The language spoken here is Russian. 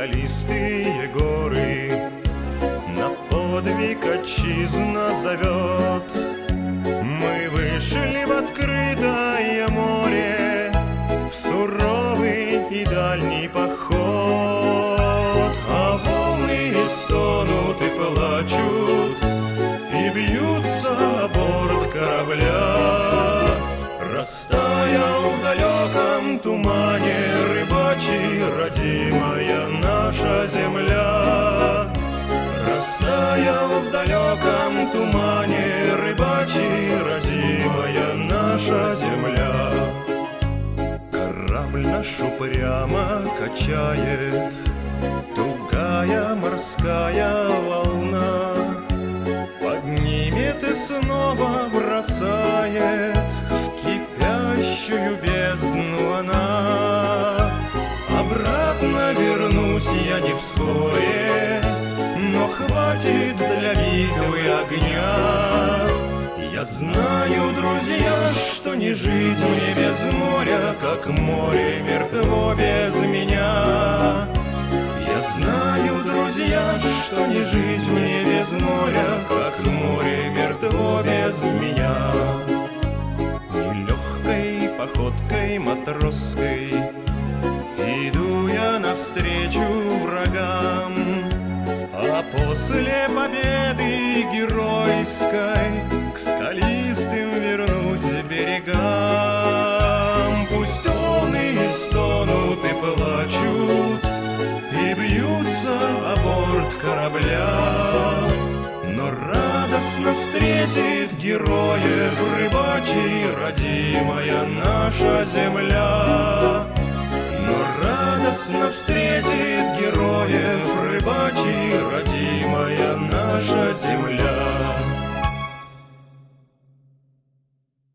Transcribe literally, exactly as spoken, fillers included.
скалистые горы, на подвиг отчизна зовет. Мы вышли в открытое море, в суровый и дальний поход. А волны стонут и плачут, и бьются о борт корабля. Растаял в далеком тумане рыбачий родимая наша земля. Растаял в далеком тумане рыбачий родимая наша земля. Корабль наш упрямо качает тугая морская волна, поднимет и снова бросает в кипящую бездну она. Обратно вернусь я не вскоре, но хватит для битвы огня. Я знаю, друзья, что не жить мне без моря, как море мертво без меня. Я знаю, друзья, что не жить мне без моря, как море мертво без меня. Нелегкой походкой матросской иду я навстречу врагам, а после победы геройской к скалистым вернусь берегам. Пусть волны стонут и плачут, и бьются о борт корабля, но радостно встретит героев рыбачий родимая наша земля. Но радостно встретит героев рыбачий родимая наша земля.